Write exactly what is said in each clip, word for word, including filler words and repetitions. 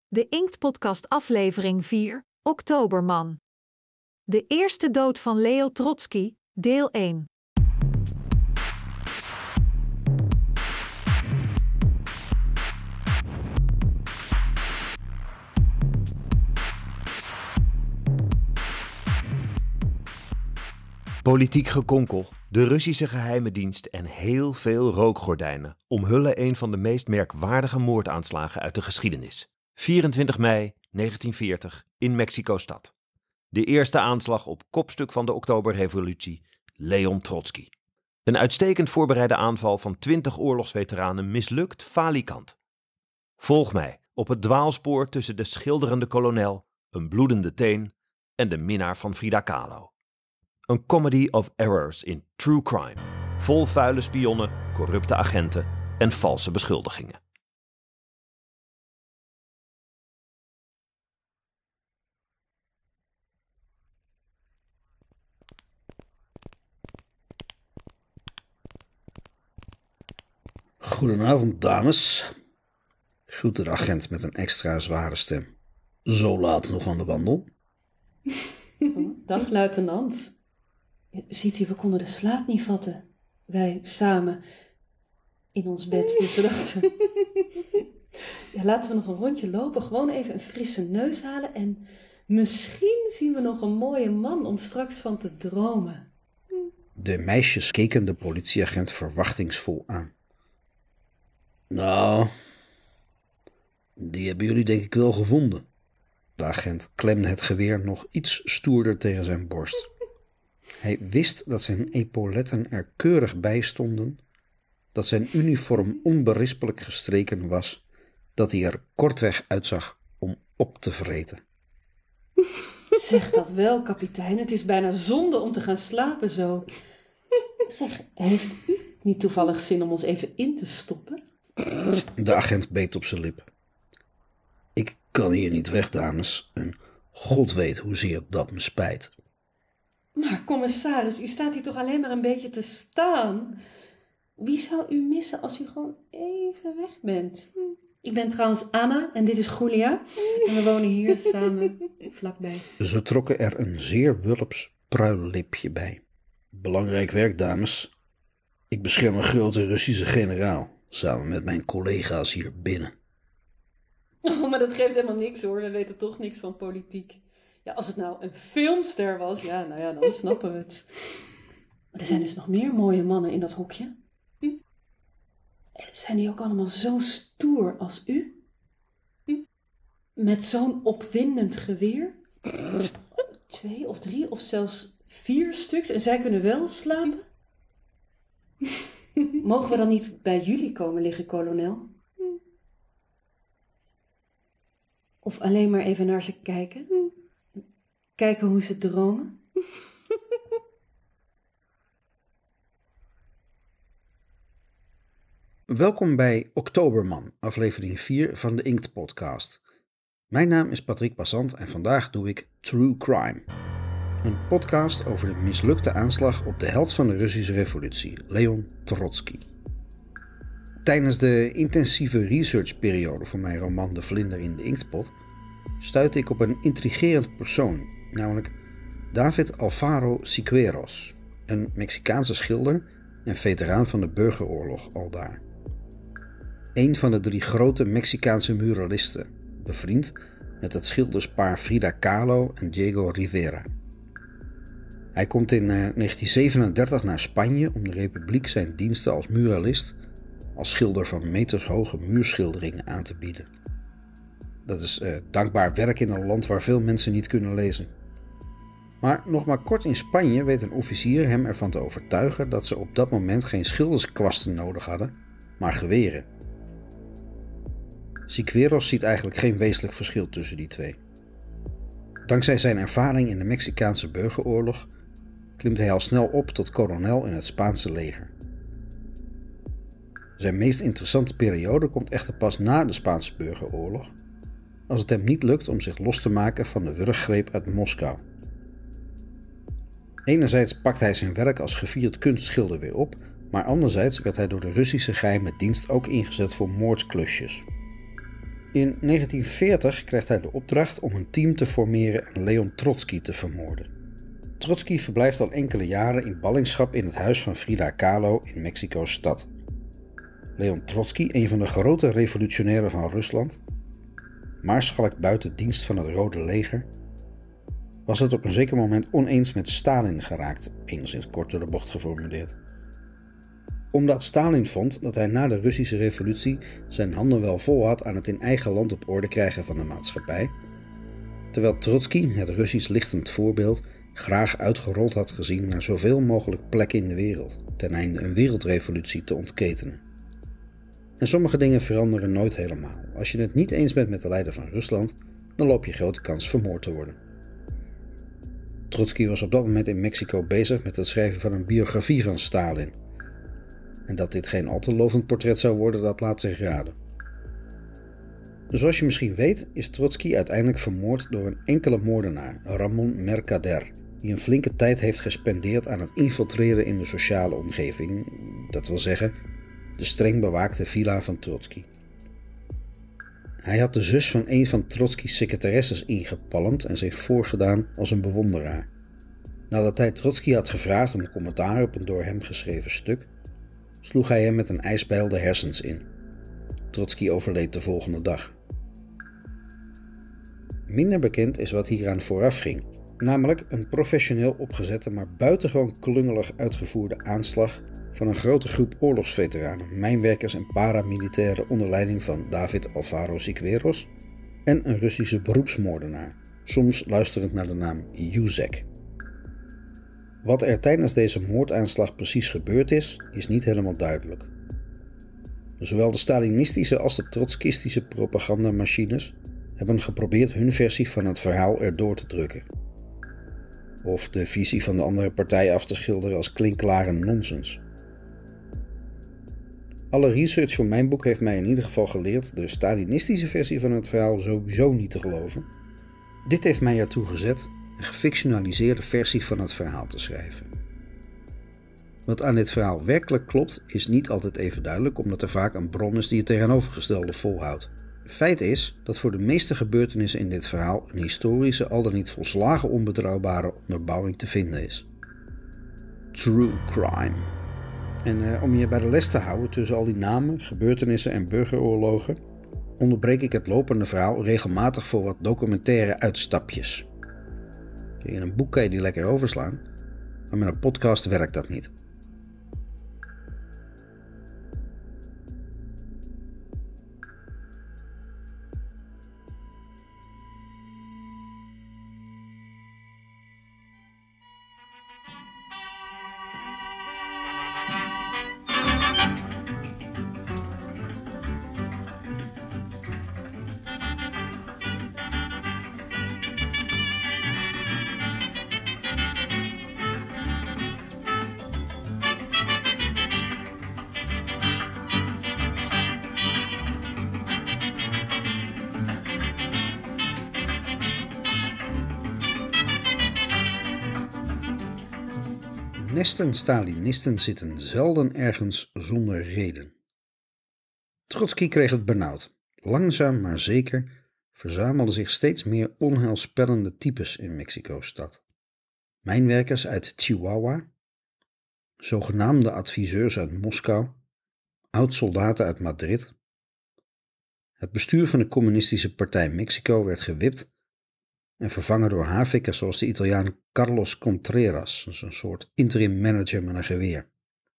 De Inkt-podcast aflevering vier, Oktoberman. De eerste dood van Leo Trotsky, deel één. Politiek gekonkel, de Russische geheime dienst en heel veel rookgordijnen omhullen een van de meest merkwaardige moordaanslagen uit de geschiedenis. vierentwintig mei negentien veertig in Mexico-stad. De eerste aanslag op kopstuk van de Oktoberrevolutie, Leon Trotsky. Een uitstekend voorbereide aanval van twintig oorlogsveteranen mislukt falikant. Volg mij op het dwaalspoor tussen de schilderende kolonel, een bloedende teen en de minnaar van Frida Kahlo. Een comedy of errors in true crime. Vol vuile spionnen, corrupte agenten en valse beschuldigingen. Goedenavond, dames. Groette de agent met een extra zware stem. Zo laat nog aan de wandel. Dag, luitenant. Ziet u, we konden de slaap niet vatten. Wij samen in ons bed. Dus we dachten, ja, laten we nog een rondje lopen. Gewoon even een frisse neus halen. En misschien zien we nog een mooie man om straks van te dromen. De meisjes keken de politieagent verwachtingsvol aan. Nou, die hebben jullie denk ik wel gevonden. De agent klemde het geweer nog iets stoerder tegen zijn borst. Hij wist dat zijn epauletten er keurig bij stonden, dat zijn uniform onberispelijk gestreken was, dat hij er kortweg uitzag om op te vreten. Zeg dat wel, kapitein. Het is bijna zonde om te gaan slapen zo. Zeg, heeft u niet toevallig zin om ons even in te stoppen? De agent beet op zijn lip. Ik kan hier niet weg, dames, en God weet hoezeer dat me spijt. Maar commissaris, u staat hier toch alleen maar een beetje te staan? Wie zou u missen als u gewoon even weg bent? Ik ben trouwens Anna en dit is Julia. En we wonen hier samen vlakbij. Ze trokken er een zeer wulps pruillipje bij. Belangrijk werk, dames. Ik bescherm een grote Russische generaal, samen met mijn collega's hier binnen. Oh, maar dat geeft helemaal niks hoor. We weten toch niks van politiek. Ja, als het nou een filmster was, ja, nou ja, dan snappen we het. Maar er zijn dus nog meer mooie mannen in dat hokje. Hm? Zijn die ook allemaal zo stoer als u? Hm? Met zo'n opwindend geweer? Twee of drie of zelfs vier stuks en zij kunnen wel slapen? Mogen we dan niet bij jullie komen liggen, kolonel? Of alleen maar even naar ze kijken? Kijken hoe ze dromen? Welkom bij Oktoberman, aflevering vier van de Inkt-podcast. Mijn naam is Patrick Passant en vandaag doe ik True Crime. Een podcast over de mislukte aanslag op de held van de Russische revolutie, Leon Trotsky. Tijdens de intensieve researchperiode voor mijn roman De Vlinder in de Inktpot stuitte ik op een intrigerend persoon, namelijk David Alfaro Siqueiros, een Mexicaanse schilder en veteraan van de burgeroorlog aldaar. Een van de drie grote Mexicaanse muralisten, bevriend met het schilderspaar Frida Kahlo en Diego Rivera. Hij komt in negentien zevenendertig naar Spanje om de Republiek zijn diensten als muralist, als schilder van metershoge muurschilderingen aan te bieden. Dat is uh, dankbaar werk in een land waar veel mensen niet kunnen lezen. Maar nog maar kort in Spanje weet een officier hem ervan te overtuigen dat ze op dat moment geen schilderskwasten nodig hadden, maar geweren. Siqueiros ziet eigenlijk geen wezenlijk verschil tussen die twee. Dankzij zijn ervaring in de Mexicaanse burgeroorlog klimt hij al snel op tot kolonel in het Spaanse leger. Zijn meest interessante periode komt echter pas na de Spaanse burgeroorlog, als het hem niet lukt om zich los te maken van de wurggreep uit Moskou. Enerzijds pakt hij zijn werk als gevierd kunstschilder weer op, maar anderzijds werd hij door de Russische geheime dienst ook ingezet voor moordklusjes. In negentien veertig krijgt hij de opdracht om een team te formeren en Leon Trotsky te vermoorden. Trotsky verblijft al enkele jaren in ballingschap in het huis van Frida Kahlo in Mexico-stad. Leon Trotsky, een van de grote revolutionairen van Rusland, maarschalk buiten dienst van het Rode Leger, was het op een zeker moment oneens met Stalin geraakt, enigszins kort door de bocht geformuleerd. Omdat Stalin vond dat hij na de Russische revolutie zijn handen wel vol had aan het in eigen land op orde krijgen van de maatschappij, terwijl Trotsky, het Russisch lichtend voorbeeld, graag uitgerold had gezien naar zoveel mogelijk plekken in de wereld, ten einde een wereldrevolutie te ontketenen. En sommige dingen veranderen nooit helemaal. Als je het niet eens bent met de leider van Rusland, dan loop je grote kans vermoord te worden. Trotsky was op dat moment in Mexico bezig met het schrijven van een biografie van Stalin. En dat dit geen al te lovend portret zou worden, dat laat zich raden. Zoals je misschien weet, is Trotsky uiteindelijk vermoord door een enkele moordenaar, Ramon Mercader, die een flinke tijd heeft gespendeerd aan het infiltreren in de sociale omgeving, dat wil zeggen, de streng bewaakte villa van Trotsky. Hij had de zus van een van Trotsky's secretaresses ingepalmd en zich voorgedaan als een bewonderaar. Nadat hij Trotsky had gevraagd om commentaar op een door hem geschreven stuk, sloeg hij hem met een ijsbijl de hersens in. Trotsky overleed de volgende dag. Minder bekend is wat hieraan vooraf ging, namelijk een professioneel opgezette maar buitengewoon klungelig uitgevoerde aanslag van een grote groep oorlogsveteranen, mijnwerkers en paramilitairen onder leiding van David Alfaro Siqueiros en een Russische beroepsmoordenaar, soms luisterend naar de naam Yuzek. Wat er tijdens deze moordaanslag precies gebeurd is, is niet helemaal duidelijk. Zowel de Stalinistische als de Trotskistische propagandamachines hebben geprobeerd hun versie van het verhaal erdoor te drukken. Of de visie van de andere partij af te schilderen als klinkklare nonsens. Alle research voor mijn boek heeft mij in ieder geval geleerd de Stalinistische versie van het verhaal sowieso niet te geloven. Dit heeft mij ertoe gezet een gefictionaliseerde versie van het verhaal te schrijven. Wat aan dit verhaal werkelijk klopt, is niet altijd even duidelijk, omdat er vaak een bron is die het tegenovergestelde volhoudt. Feit is dat voor de meeste gebeurtenissen in dit verhaal een historische, al dan niet volslagen onbetrouwbare onderbouwing te vinden is. True crime. En eh, om je bij de les te houden tussen al die namen, gebeurtenissen en burgeroorlogen, onderbreek ik het lopende verhaal regelmatig voor wat documentaire uitstapjes. In een boek kan je die lekker overslaan, maar met een podcast werkt dat niet. Nesten Stalinisten zitten zelden ergens zonder reden. Trotsky kreeg het benauwd. Langzaam maar zeker verzamelden zich steeds meer onheilspellende types in Mexico-stad. Mijnwerkers uit Chihuahua, zogenaamde adviseurs uit Moskou, oud-soldaten uit Madrid. Het bestuur van de Communistische Partij Mexico werd gewipt en vervangen door havikken zoals de Italiaan Carlos Contreras, dus een soort interim manager met een geweer.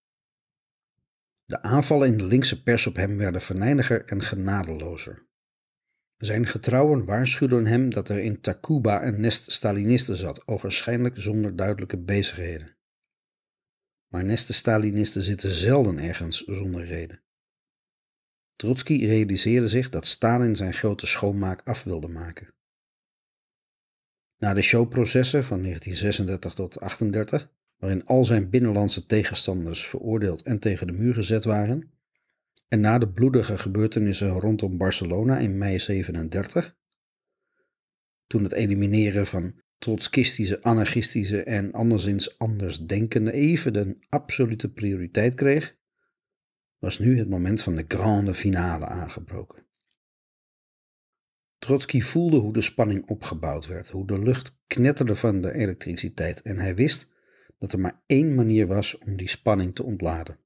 De aanvallen in de linkse pers op hem werden venijniger en genadelozer. Zijn getrouwen waarschuwden hem dat er in Tacuba een nest Stalinisten zat, ogenschijnlijk zonder duidelijke bezigheden. Maar nesten Stalinisten zitten zelden ergens zonder reden. Trotsky realiseerde zich dat Stalin zijn grote schoonmaak af wilde maken. Na de showprocessen van negentien zesendertig tot achtendertig, waarin al zijn binnenlandse tegenstanders veroordeeld en tegen de muur gezet waren, en na de bloedige gebeurtenissen rondom Barcelona in mei zevenendertig, toen het elimineren van trotskistische, anarchistische en anderszins andersdenkenden even de absolute prioriteit kreeg, was nu het moment van de grande finale aangebroken. Trotsky voelde hoe de spanning opgebouwd werd, hoe de lucht knetterde van de elektriciteit en hij wist dat er maar één manier was om die spanning te ontladen.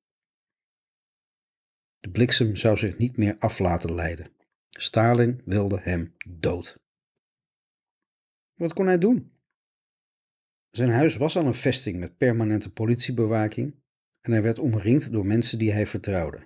De bliksem zou zich niet meer af laten leiden. Stalin wilde hem dood. Wat kon hij doen? Zijn huis was al een vesting met permanente politiebewaking en hij werd omringd door mensen die hij vertrouwde.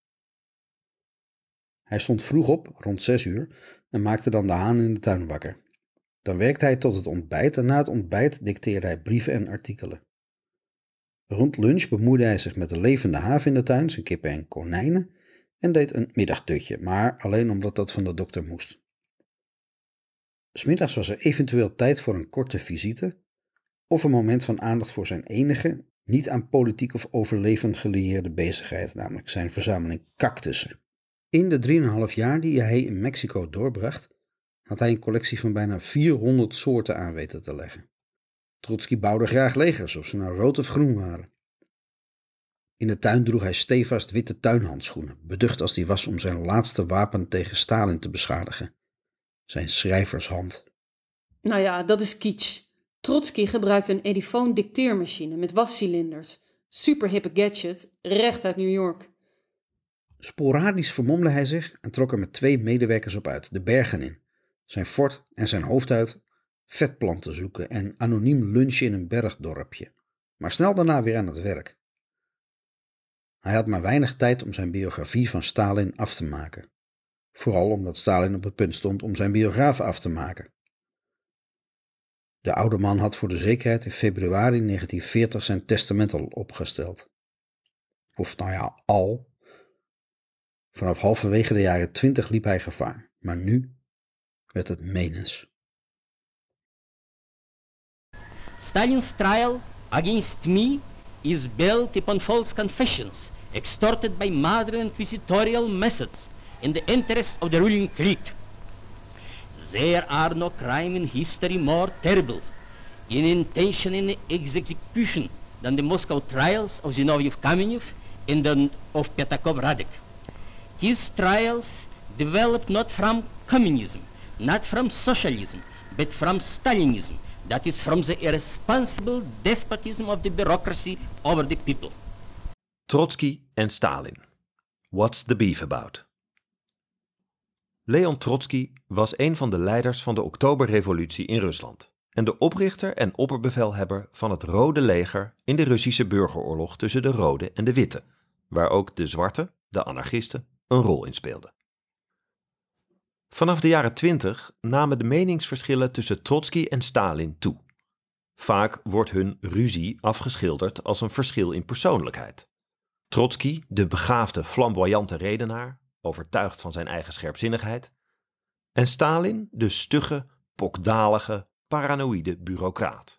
Hij stond vroeg op, rond zes uur, en maakte dan de haan in de tuin wakker. Dan werkte hij tot het ontbijt en na het ontbijt dicteerde hij brieven en artikelen. Rond lunch bemoeide hij zich met de levende haven in de tuin, zijn kippen en konijnen, en deed een middagdutje, maar alleen omdat dat van de dokter moest. 'S Middags was er eventueel tijd voor een korte visite of een moment van aandacht voor zijn enige, niet aan politiek of overleven gelieerde bezigheid, namelijk zijn verzameling cactussen. In de drieënhalf jaar die hij in Mexico doorbracht, had hij een collectie van bijna vierhonderd soorten aan weten te leggen. Trotsky bouwde graag legers, of ze nou rood of groen waren. In de tuin droeg hij stevast witte tuinhandschoenen, beducht als die was om zijn laatste wapen tegen Stalin te beschadigen. Zijn schrijvershand. Nou ja, dat is kitsch. Trotsky gebruikte een Ediphone dicteermachine met wascilinders. Superhippe gadget, recht uit New York. Sporadisch vermomde hij zich en trok er met twee medewerkers op uit, de bergen in, zijn fort en zijn hoofd uit, vetplanten zoeken en anoniem lunchen in een bergdorpje, maar snel daarna weer aan het werk. Hij had maar weinig tijd om zijn biografie van Stalin af te maken. Vooral omdat Stalin op het punt stond om zijn biograaf af te maken. De oude man had voor de zekerheid in februari negentien veertig zijn testament al opgesteld. Of nou ja, al. Vanaf halverwege de jaren twintig liep hij gevaar, maar nu werd het menens. Stalin's trial against me is built upon false confessions, extorted by modern inquisitorial methods in the interest of the ruling clique. There are no crime in history more terrible in intention and execution than the Moscow trials of Zinoviev Kamenev and the of Petakov Radek. His trials developed not from communism, not from socialism, but from Stalinism, that is from the irresponsible despotism of the bureaucracy over the people. Trotsky en Stalin. What's the beef about? Leon Trotsky was een van de leiders van de Oktoberrevolutie in Rusland en de oprichter en opperbevelhebber van het Rode Leger in de Russische burgeroorlog tussen de Rode en de Witte, waar ook de Zwarte, de anarchisten, een rol in speelden. Vanaf de jaren twintig namen de meningsverschillen tussen Trotsky en Stalin toe. Vaak wordt hun ruzie afgeschilderd als een verschil in persoonlijkheid. Trotsky, de begaafde, flamboyante redenaar, overtuigd van zijn eigen scherpzinnigheid, en Stalin, de stugge, pokdalige, paranoïde bureaucraat.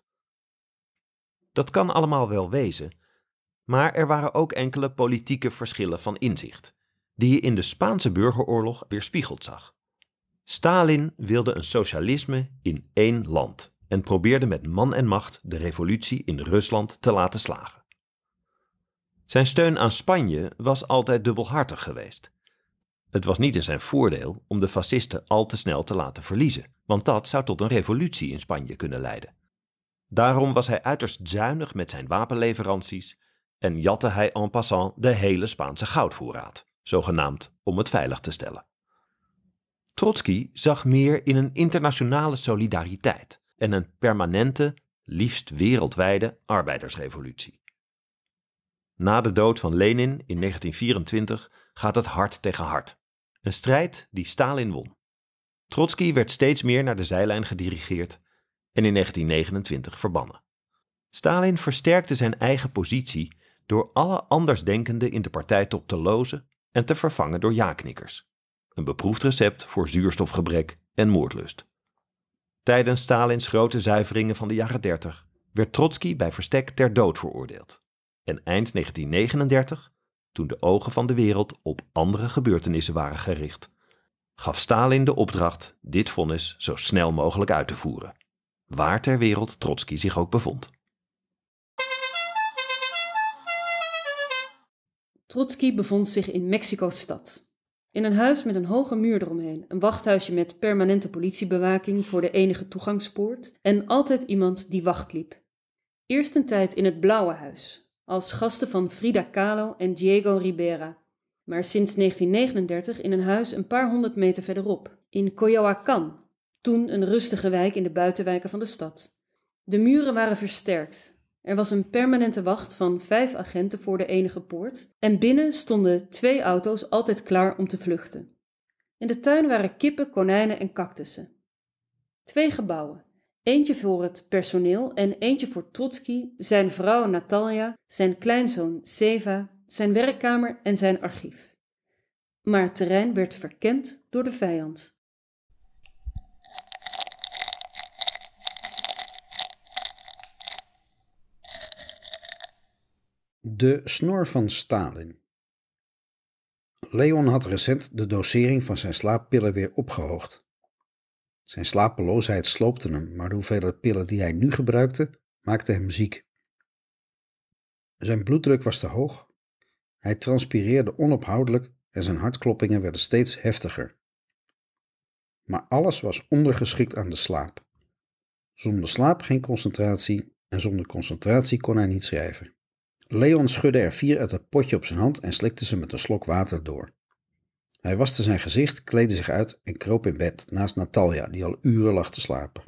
Dat kan allemaal wel wezen, maar er waren ook enkele politieke verschillen van inzicht, die je in de Spaanse burgeroorlog weerspiegeld zag. Stalin wilde een socialisme in één land en probeerde met man en macht de revolutie in Rusland te laten slagen. Zijn steun aan Spanje was altijd dubbelhartig geweest. Het was niet in zijn voordeel om de fascisten al te snel te laten verliezen, want dat zou tot een revolutie in Spanje kunnen leiden. Daarom was hij uiterst zuinig met zijn wapenleveranties en jatte hij en passant de hele Spaanse goudvoorraad, zogenaamd om het veilig te stellen. Trotsky zag meer in een internationale solidariteit en een permanente, liefst wereldwijde arbeidersrevolutie. Na de dood van Lenin in negentien vierentwintig gaat het hard tegen hard. Een strijd die Stalin won. Trotsky werd steeds meer naar de zijlijn gedirigeerd en in negentien negenentwintig verbannen. Stalin versterkte zijn eigen positie door alle andersdenkenden in de partijtop te lozen en te vervangen door ja-knikkers. Een beproefd recept voor zuurstofgebrek en moordlust. Tijdens Stalins grote zuiveringen van de jaren dertig werd Trotsky bij verstek ter dood veroordeeld. En eind negentien negenendertig, toen de ogen van de wereld op andere gebeurtenissen waren gericht, gaf Stalin de opdracht dit vonnis zo snel mogelijk uit te voeren, waar ter wereld Trotsky zich ook bevond. Trotsky bevond zich in Mexico-stad. in een huis met een hoge muur eromheen, een wachthuisje met permanente politiebewaking voor de enige toegangspoort en altijd iemand die wacht liep. Eerst een tijd in het Blauwe Huis, als gasten van Frida Kahlo en Diego Rivera, maar sinds negentien negenendertig in een huis een paar honderd meter verderop, in Coyoacán, toen een rustige wijk in de buitenwijken van de stad. De muren waren versterkt. Er was een permanente wacht van vijf agenten voor de enige poort en binnen stonden twee auto's altijd klaar om te vluchten. In de tuin waren kippen, konijnen en cactussen. Twee gebouwen, eentje voor het personeel en eentje voor Trotsky, zijn vrouw Natalia, zijn kleinzoon Seva, zijn werkkamer en zijn archief. Maar het terrein werd verkend door de vijand. De snor van Stalin. Leon had recent de dosering van zijn slaappillen weer opgehoogd. Zijn slapeloosheid sloopte hem, maar de hoeveelheid pillen die hij nu gebruikte, maakte hem ziek. Zijn bloeddruk was te hoog, hij transpireerde onophoudelijk en zijn hartkloppingen werden steeds heftiger. Maar alles was ondergeschikt aan de slaap. Zonder slaap geen concentratie en zonder concentratie kon hij niet schrijven. Leon schudde er vier uit het potje op zijn hand en slikte ze met een slok water door. Hij waste zijn gezicht, kleedde zich uit en kroop in bed naast Natalia, die al uren lag te slapen.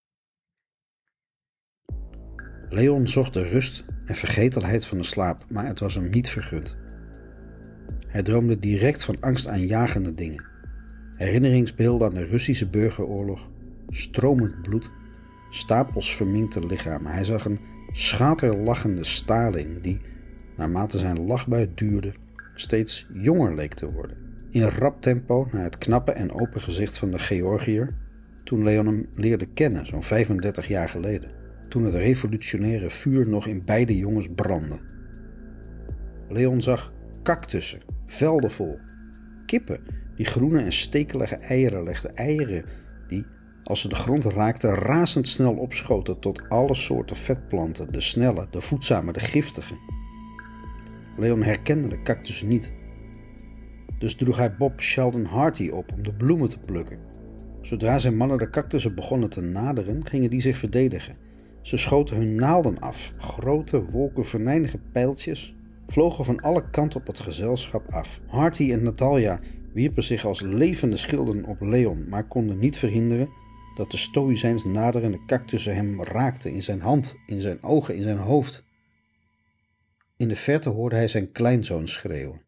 Leon zocht de rust en vergetelheid van de slaap, maar het was hem niet vergund. Hij droomde direct van angstaanjagende dingen. Herinneringsbeelden aan de Russische burgeroorlog, stromend bloed, stapels verminkte lichamen. Hij zag een schaterlachende Stalin die, naarmate zijn lachbui duurde, steeds jonger leek te worden. In rap tempo naar het knappe en open gezicht van de Georgiër, toen Leon hem leerde kennen, zo'n vijfendertig jaar geleden, toen het revolutionaire vuur nog in beide jongens brandde. Leon zag cactussen, velden vol, kippen die groene en stekelige eieren legden, eieren die, als ze de grond raakten, razendsnel opschoten tot alle soorten vetplanten, de snelle, de voedzame, de giftige. Leon herkende de cactussen niet. Dus droeg hij Bob Sheldon Harty op om de bloemen te plukken. Zodra zijn mannen de cactussen begonnen te naderen, gingen die zich verdedigen. Ze schoten hun naalden af, grote wolken venijnige pijltjes vlogen van alle kanten op het gezelschap af. Harty en Natalia wierpen zich als levende schilden op Leon, maar konden niet verhinderen dat de stoïcijns naderende cactussen hem raakten in zijn hand, in zijn ogen, in zijn hoofd. In de verte hoorde hij zijn kleinzoon schreeuwen.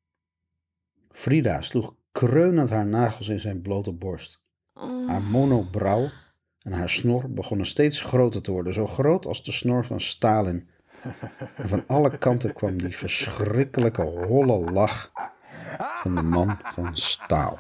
Frida sloeg kreunend haar nagels in zijn blote borst. Haar monobrouw en haar snor begonnen steeds groter te worden, zo groot als de snor van Stalin. En van alle kanten kwam die verschrikkelijke holle lach van de man van staal.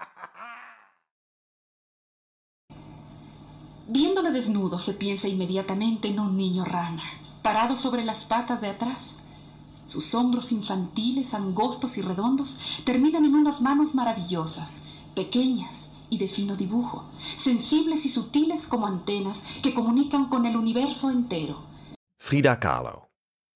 Viéndolo desnudo se piensa inmediatamente en un niño rana, parado sobre las patas de atrás. Sus hombros infantiles, angostos y redondos terminan en unas manos maravillosas, pequeñas y de fino dibujo, sensibles y sutiles como antenas que comunican con el universo entero. Frida Kahlo.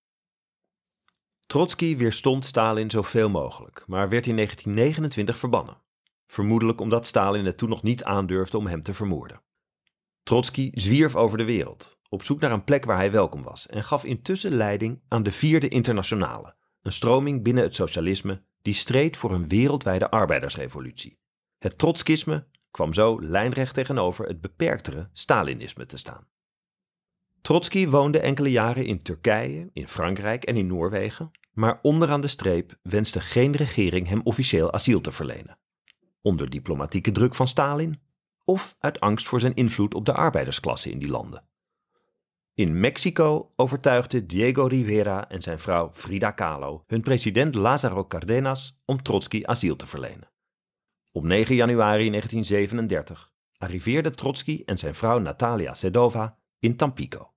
Trotsky weerstond Stalin zoveel mogelijk, maar werd in negentien negenentwintig verbannen. Vermoedelijk omdat Stalin het toen nog niet aandurfde om hem te vermoorden. Trotsky zwierf over de wereld, op zoek naar een plek waar hij welkom was en gaf intussen leiding aan de Vierde Internationale, een stroming binnen het socialisme die streed voor een wereldwijde arbeidersrevolutie. Het trotskisme kwam zo lijnrecht tegenover het beperktere Stalinisme te staan. Trotsky woonde enkele jaren in Turkije, in Frankrijk en in Noorwegen, maar onderaan de streep wenste geen regering hem officieel asiel te verlenen. Onder diplomatieke druk van Stalin of uit angst voor zijn invloed op de arbeidersklasse in die landen. In Mexico overtuigden Diego Rivera en zijn vrouw Frida Kahlo hun president Lázaro Cárdenas om Trotsky asiel te verlenen. Op negen januari negentien zevenendertig arriveerden Trotsky en zijn vrouw Natalia Sedova in Tampico.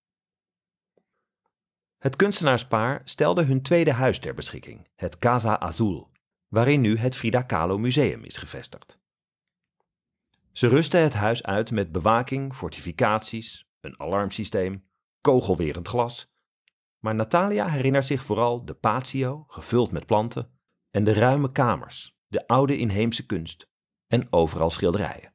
Het kunstenaarspaar stelde hun tweede huis ter beschikking, het Casa Azul, waarin nu het Frida Kahlo Museum is gevestigd. Ze rusten het huis uit met bewaking, fortificaties, een alarmsysteem, kogelwerend glas, maar Natalia herinnert zich vooral de patio, gevuld met planten, en de ruime kamers, de oude inheemse kunst en overal schilderijen.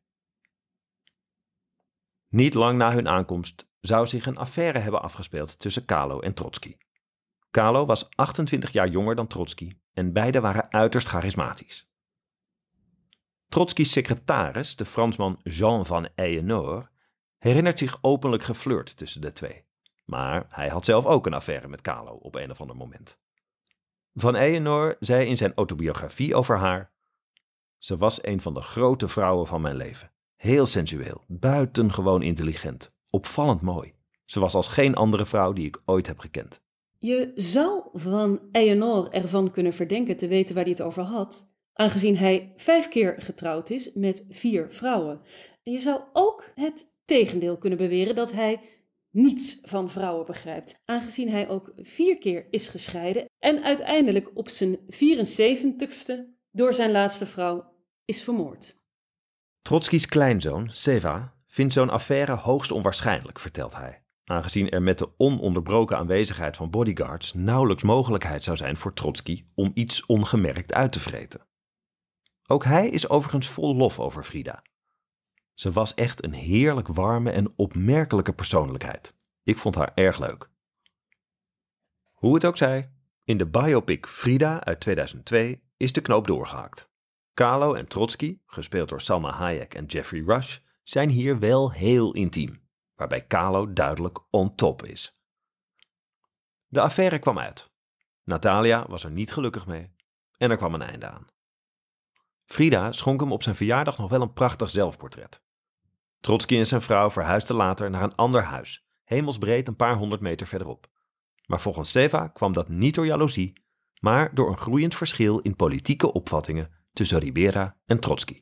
Niet lang na hun aankomst zou zich een affaire hebben afgespeeld tussen Kahlo en Trotsky. Kahlo was achtentwintig jaar jonger dan Trotsky en beiden waren uiterst charismatisch. Trotsky's secretaris, de Fransman Jean van Eyenoord, herinnert zich openlijk geflirt tussen de twee. Maar hij had zelf ook een affaire met Kahlo op een of ander moment. Van Eyenoord zei in zijn autobiografie over haar: ze was een van de grote vrouwen van mijn leven. Heel sensueel, buitengewoon intelligent, opvallend mooi. Ze was als geen andere vrouw die ik ooit heb gekend. Je zou Van Eyenoord ervan kunnen verdenken te weten waar hij het over had, aangezien hij vijf keer getrouwd is met vier vrouwen. En je zou ook het tegendeel kunnen beweren dat hij niets van vrouwen begrijpt, aangezien hij ook vier keer is gescheiden en uiteindelijk op zijn vierenzeventigste door zijn laatste vrouw is vermoord. Trotskys kleinzoon, Seva, vindt zo'n affaire hoogst onwaarschijnlijk, vertelt hij, aangezien er met de ononderbroken aanwezigheid van bodyguards nauwelijks mogelijkheid zou zijn voor Trotsky om iets ongemerkt uit te vreten. Ook hij is overigens vol lof over Frida. Ze was echt een heerlijk warme en opmerkelijke persoonlijkheid. Ik vond haar erg leuk. Hoe het ook zij, in de biopic Frida uit tweeduizend twee is de knoop doorgehakt. Kahlo en Trotsky, gespeeld door Salma Hayek en Geoffrey Rush, zijn hier wel heel intiem, waarbij Kahlo duidelijk on top is. De affaire kwam uit. Natalia was er niet gelukkig mee en er kwam een einde aan. Frida schonk hem op zijn verjaardag nog wel een prachtig zelfportret. Trotsky en zijn vrouw verhuisden later naar een ander huis, hemelsbreed een paar honderd meter verderop. Maar volgens Seva kwam dat niet door jaloezie, maar door een groeiend verschil in politieke opvattingen tussen Ribera en Trotsky.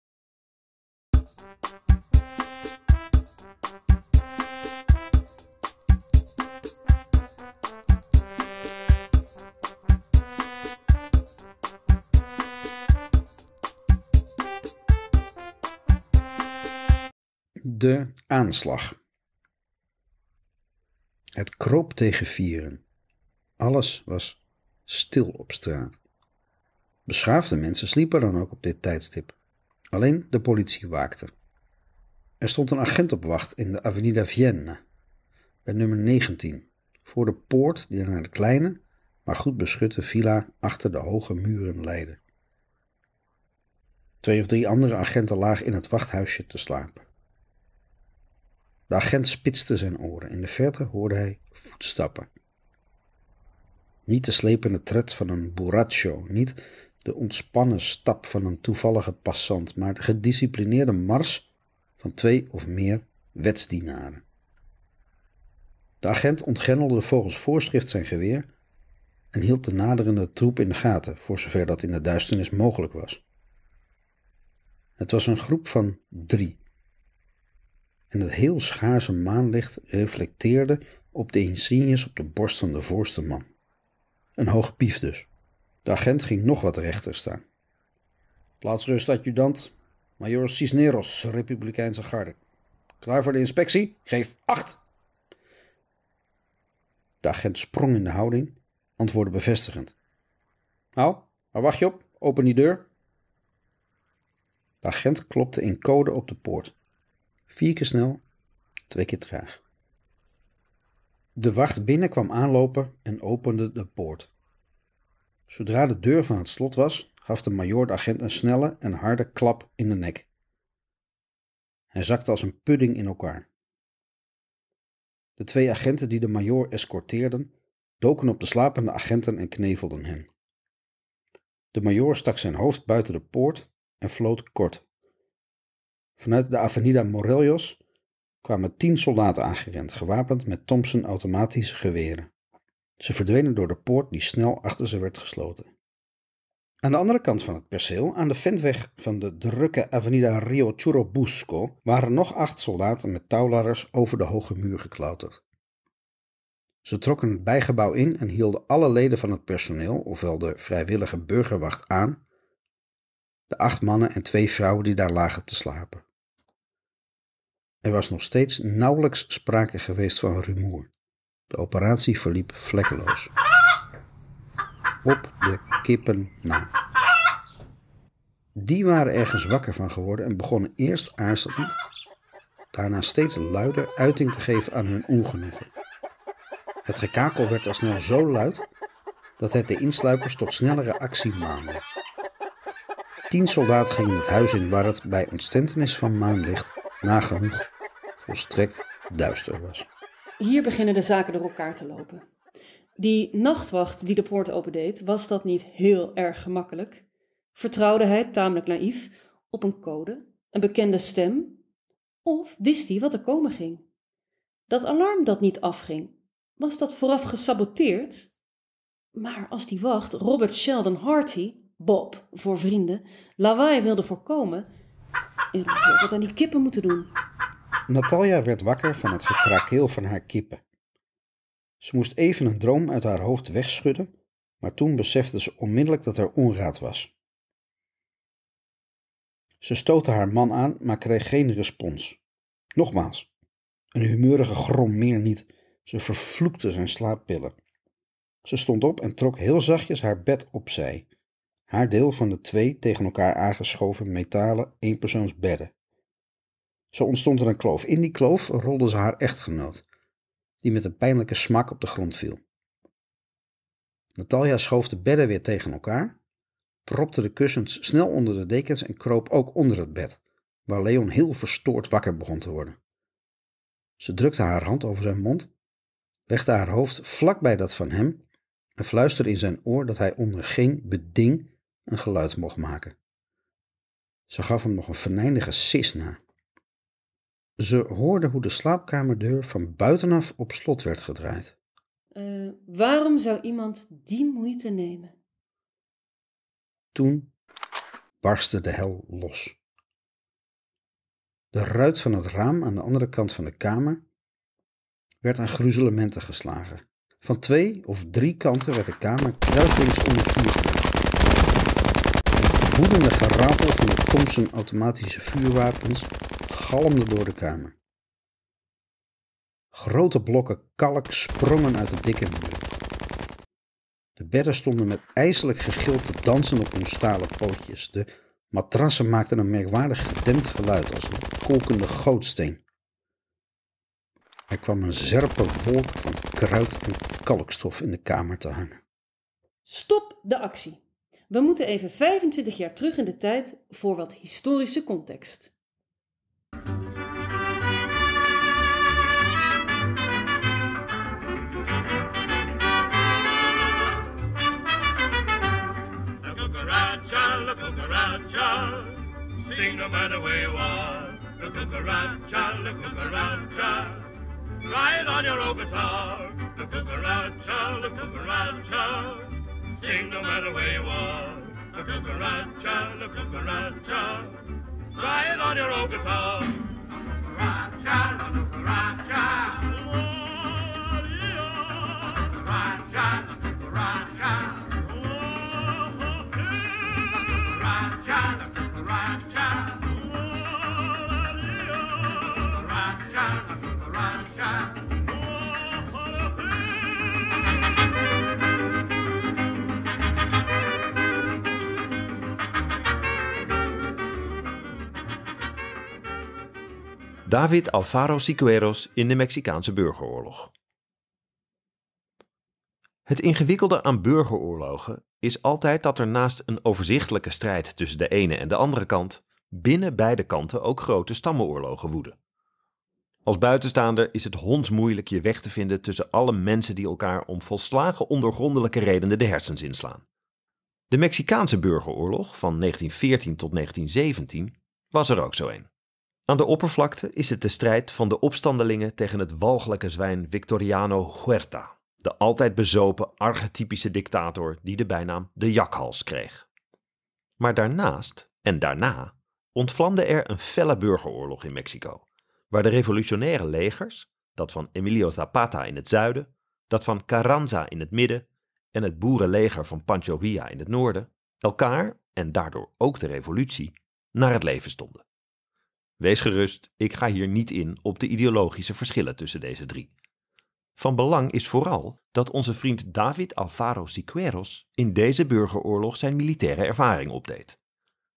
De aanslag. Het kroop tegen vieren. Alles was stil op straat. Beschaafde mensen sliepen dan ook op dit tijdstip. Alleen de politie waakte. Er stond een agent op wacht in de Avenida Vienne, bij nummer negentien, voor de poort die naar de kleine, maar goed beschutte villa achter de hoge muren leidde. Twee of drie andere agenten lagen in het wachthuisje te slapen. De agent spitste zijn oren. In de verte hoorde hij voetstappen. Niet de slepende tred van een burracho, niet de ontspannen stap van een toevallige passant, maar de gedisciplineerde mars van twee of meer wetsdienaren. De agent ontgrendelde volgens voorschrift zijn geweer en hield de naderende troep in de gaten, voor zover dat in de duisternis mogelijk was. Het was een groep van drie. En het heel schaarse maanlicht reflecteerde op de insignes op de borst van de voorste man. Een hoge pief dus. De agent ging nog wat rechter staan. Plaatsrust, adjudant. Major Cisneros, Republikeinse garde. Klaar voor de inspectie? Geef acht! De agent sprong in de houding, antwoordde bevestigend. Nou, waar wacht je op? Open die deur. De agent klopte in code op de poort. Vier keer snel, twee keer traag. De wacht binnen kwam aanlopen en opende de poort. Zodra de deur van het slot was, gaf de majoor de agent een snelle en harde klap in de nek. Hij zakte als een pudding in elkaar. De twee agenten die de majoor escorteerden, doken op de slapende agenten en knevelden hen. De majoor stak zijn hoofd buiten de poort en floot kort. Vanuit de Avenida Morelos kwamen tien soldaten aangerend, gewapend met Thompson automatische geweren. Ze verdwenen door de poort die snel achter ze werd gesloten. Aan de andere kant van het perceel, aan de ventweg van de drukke Avenida Rio Churubusco, waren nog acht soldaten met touwladders over de hoge muur geklauterd. Ze trokken het bijgebouw in en hielden alle leden van het personeel, ofwel de vrijwillige burgerwacht, aan, de acht mannen en twee vrouwen die daar lagen te slapen. Er was nog steeds nauwelijks sprake geweest van rumoer. De operatie verliep vlekkeloos. Op de kippen na. Die waren ergens wakker van geworden en begonnen eerst aarzelend, daarna steeds luider uiting te geven aan hun ongenoegen. Het gekakel werd al snel zo luid dat het de insluipers tot snellere actie maande. Tien soldaten gingen het huis in waar het bij ontstentenis van maanlicht nagenoeg volstrekt duister was. Hier beginnen de zaken door elkaar te lopen. Die nachtwacht die de poort opendeed, was dat niet heel erg gemakkelijk? Vertrouwde hij, tamelijk naïef, op een code, een bekende stem? Of wist hij wat er komen ging? Dat alarm dat niet afging, was dat vooraf gesaboteerd? Maar als die wacht Robert Sheldon Harty, Bob voor vrienden, lawaai wilde voorkomen, en had wat aan die kippen moeten doen. Natalia werd wakker van het gekrakeel van haar kippen. Ze moest even een droom uit haar hoofd wegschudden, maar toen besefte ze onmiddellijk dat er onraad was. Ze stootte haar man aan, maar kreeg geen respons. Nogmaals, een humeurige grom meer niet. Ze vervloekte zijn slaappillen. Ze stond op en trok heel zachtjes haar bed opzij. Haar deel van de twee tegen elkaar aangeschoven metalen eenpersoonsbedden. Zo ontstond er een kloof. In die kloof rolde ze haar echtgenoot, die met een pijnlijke smak op de grond viel. Natalia schoof de bedden weer tegen elkaar, propte de kussens snel onder de dekens en kroop ook onder het bed, waar Leon heel verstoord wakker begon te worden. Ze drukte haar hand over zijn mond, legde haar hoofd vlak bij dat van hem en fluisterde in zijn oor dat hij onder geen beding een geluid mocht maken. Ze gaf hem nog een venijnige sis na. Ze hoorde hoe de slaapkamerdeur van buitenaf op slot werd gedraaid. Uh, waarom zou iemand die moeite nemen? Toen barstte de hel los. De ruit van het raam aan de andere kant van de kamer werd aan gruzelementen geslagen. Van twee of drie kanten werd de kamer kruiselings onder vuur gelegd. Het woedende geratel van de Thompson automatische vuurwapens galmde door de kamer. Grote blokken kalk sprongen uit de dikke muur. De bedden stonden met ijselijk gegil te dansen op hun stalen pootjes. De matrassen maakten een merkwaardig gedempt geluid als een kolkende gootsteen. Er kwam een zerpe wolk van kruid en kalkstof in de kamer te hangen. Stop de actie. We moeten even vijfentwintig jaar terug in de tijd voor wat historische context. Sing no matter where you are, the cucaracha, the cucaracha. Ride on your old guitar, the cucaracha, the cucaracha. Sing no matter where you are, the cucaracha, the cucaracha. Ride on your old guitar, cucaracha, the cucaracha. Cucaracha, the cucaracha. David Alfaro Siqueiros in de Mexicaanse burgeroorlog. Het ingewikkelde aan burgeroorlogen is altijd dat er naast een overzichtelijke strijd tussen de ene en de andere kant, binnen beide kanten ook grote stammenoorlogen woeden. Als buitenstaander is het hondsmoeilijk je weg te vinden tussen alle mensen die elkaar om volslagen ondoorgrondelijke redenen de hersens inslaan. De Mexicaanse burgeroorlog van negentien veertien tot negentien zeventien was er ook zo een. Aan de oppervlakte is het de strijd van de opstandelingen tegen het walgelijke zwijn Victoriano Huerta, de altijd bezopen archetypische dictator die de bijnaam de jakhals kreeg. Maar daarnaast en daarna ontvlamde er een felle burgeroorlog in Mexico, waar de revolutionaire legers, dat van Emilio Zapata in het zuiden, dat van Carranza in het midden en het boerenleger van Pancho Villa in het noorden, elkaar en daardoor ook de revolutie naar het leven stonden. Wees gerust, ik ga hier niet in op de ideologische verschillen tussen deze drie. Van belang is vooral dat onze vriend David Alfaro Siqueiros in deze burgeroorlog zijn militaire ervaring opdeed.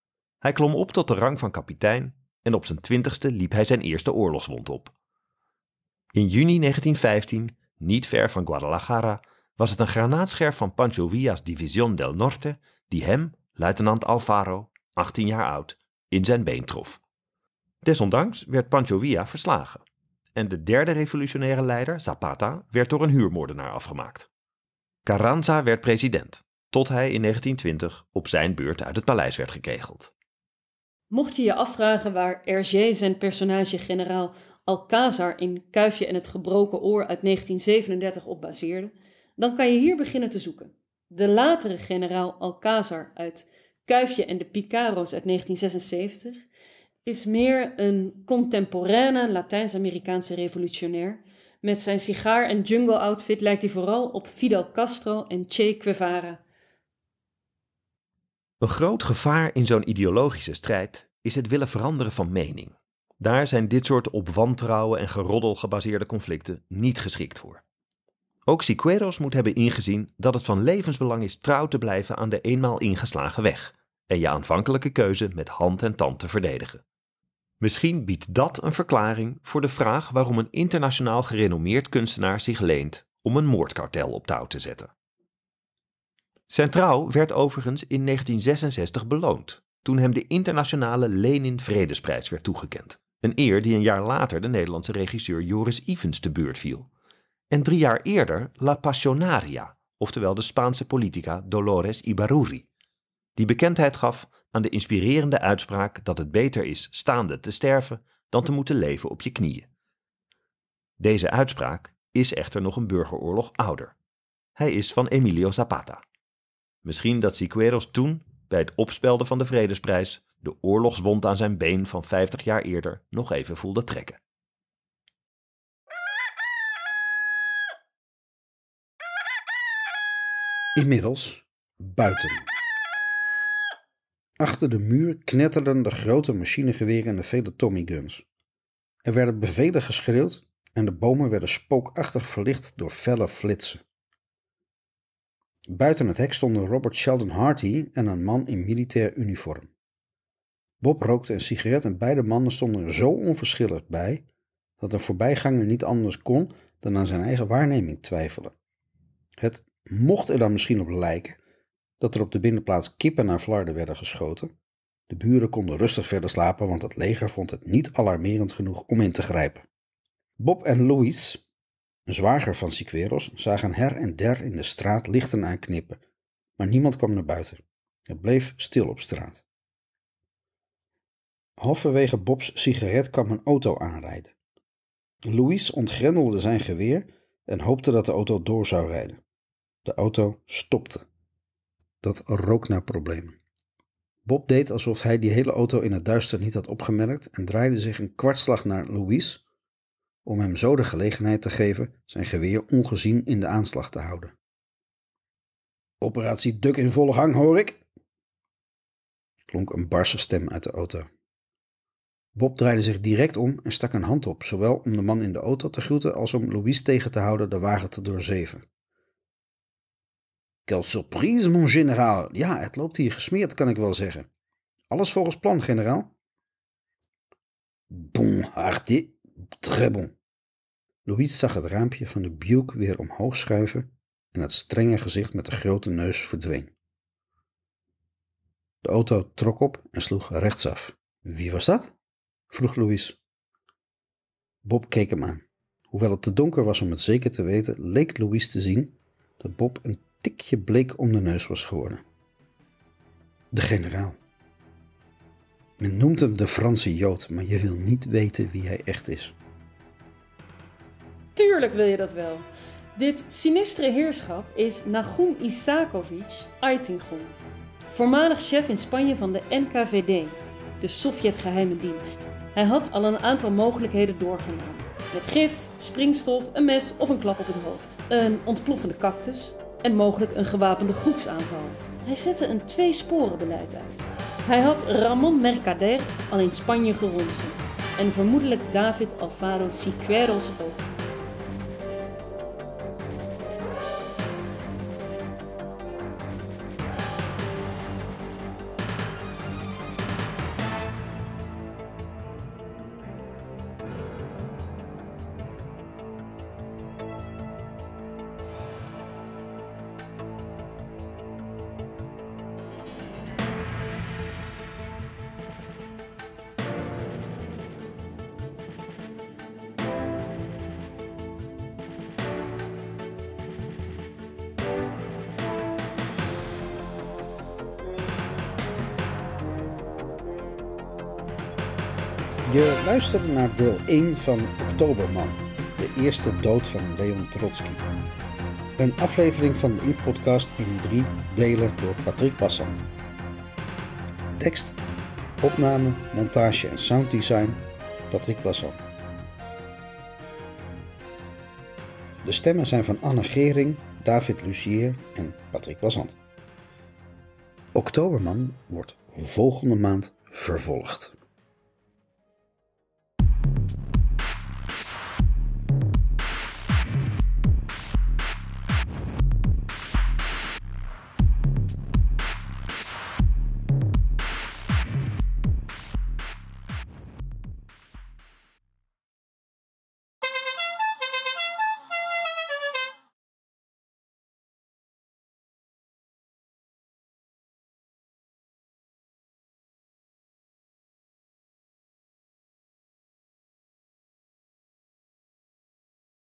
Hij klom op tot de rang van kapitein en op zijn twintigste liep hij zijn eerste oorlogswond op. In juni negentien vijftien, niet ver van Guadalajara, was het een granaatscherf van Pancho Villa's División del Norte die hem, luitenant Alfaro, achttien jaar oud, in zijn been trof. Desondanks werd Pancho Villa verslagen en de derde revolutionaire leider, Zapata, werd door een huurmoordenaar afgemaakt. Carranza werd president, tot hij in negentien twintig op zijn beurt uit het paleis werd gekegeld. Mocht je je afvragen waar Hergé zijn personage generaal Alcázar in Kuifje en het gebroken oor uit negentien zevenendertig op baseerde, dan kan je hier beginnen te zoeken. De latere generaal Alcázar uit Kuifje en de Picaro's uit negentien zesenzeventig is meer een contemporaine Latijns-Amerikaanse revolutionair. Met zijn sigaar en jungle-outfit lijkt hij vooral op Fidel Castro en Che Guevara. Een groot gevaar in zo'n ideologische strijd is het willen veranderen van mening. Daar zijn dit soort op wantrouwen en geroddel gebaseerde conflicten niet geschikt voor. Ook Siqueiros moet hebben ingezien dat het van levensbelang is trouw te blijven aan de eenmaal ingeslagen weg en je aanvankelijke keuze met hand en tand te verdedigen. Misschien biedt dat een verklaring voor de vraag waarom een internationaal gerenommeerd kunstenaar zich leent om een moordkartel op touw te zetten. Zijn trouw werd overigens in negentien zesenzestig beloond, toen hem de internationale Lenin-Vredesprijs werd toegekend. Een eer die een jaar later de Nederlandse regisseur Joris Ivens te beurt viel. En drie jaar eerder La Pasionaria, oftewel de Spaanse politica Dolores Ibarruri, die bekendheid gaf aan de inspirerende uitspraak dat het beter is staande te sterven dan te moeten leven op je knieën. Deze uitspraak is echter nog een burgeroorlog ouder. Hij is van Emilio Zapata. Misschien dat Siqueiros toen, bij het opspelden van de Vredesprijs, de oorlogswond aan zijn been van vijftig jaar eerder nog even voelde trekken. Inmiddels buiten. Achter de muur knetterden de grote machinegeweren en de vele Tommy guns. Er werden bevelen geschreeuwd en de bomen werden spookachtig verlicht door felle flitsen. Buiten het hek stonden Robert Sheldon Harty en een man in militair uniform. Bob rookte een sigaret en beide mannen stonden er zo onverschillig bij dat een voorbijganger niet anders kon dan aan zijn eigen waarneming twijfelen. Het mocht er dan misschien op lijken dat er op de binnenplaats kippen naar Vlaarden werden geschoten. De buren konden rustig verder slapen, want het leger vond het niet alarmerend genoeg om in te grijpen. Bob en Luis, een zwager van Siqueiros, zagen her en der in de straat lichten aanknippen, maar niemand kwam naar buiten. Het bleef stil op straat. Halverwege Bobs sigaret kwam een auto aanrijden. Luis ontgrendelde zijn geweer en hoopte dat de auto door zou rijden. De auto stopte. Dat rook naar problemen. Bob deed alsof hij die hele auto in het duister niet had opgemerkt en draaide zich een kwartslag naar Luis om hem zo de gelegenheid te geven zijn geweer ongezien in de aanslag te houden. Operatie Duk in volle gang, hoor ik, klonk een barse stem uit de auto. Bob draaide zich direct om en stak een hand op, zowel om de man in de auto te groeten als om Luis tegen te houden de wagen te doorzeven. Quelle surprise, mon général. Ja, het loopt hier gesmeerd, kan ik wel zeggen. Alles volgens plan, generaal. Bon, Harty, très bon. Luis zag het raampje van de Buick weer omhoog schuiven en het strenge gezicht met de grote neus verdween. De auto trok op en sloeg rechtsaf. Wie was dat? Vroeg Luis. Bob keek hem aan. Hoewel het te donker was om het zeker te weten, leek Luis te zien dat Bob een tikje bleek om de neus was geworden. De generaal. Men noemt hem de Franse Jood, maar je wil niet weten wie hij echt is. Tuurlijk wil je dat wel. Dit sinistere heerschap is Nahum Isakovich Aytingun, voormalig chef in Spanje van de N K V D, de Sovjet-geheime dienst. Hij had al een aantal mogelijkheden doorgenomen. Met gif, springstof, een mes of een klap op het hoofd. Een ontploffende cactus en mogelijk een gewapende groepsaanval. Hij zette een twee-sporenbeleid uit. Hij had Ramon Mercader al in Spanje geronseld en vermoedelijk David Alfaro Siqueiros ook. Je luisterde naar deel één van Oktoberman, de eerste dood van Leon Trotsky. Een aflevering van de Inkt-podcast in drie delen door Patrick Passant. Tekst, opname, montage en sounddesign Patrick Passant. De stemmen zijn van Anne Gering, David Lucier en Patrick Passant. Oktoberman wordt volgende maand vervolgd.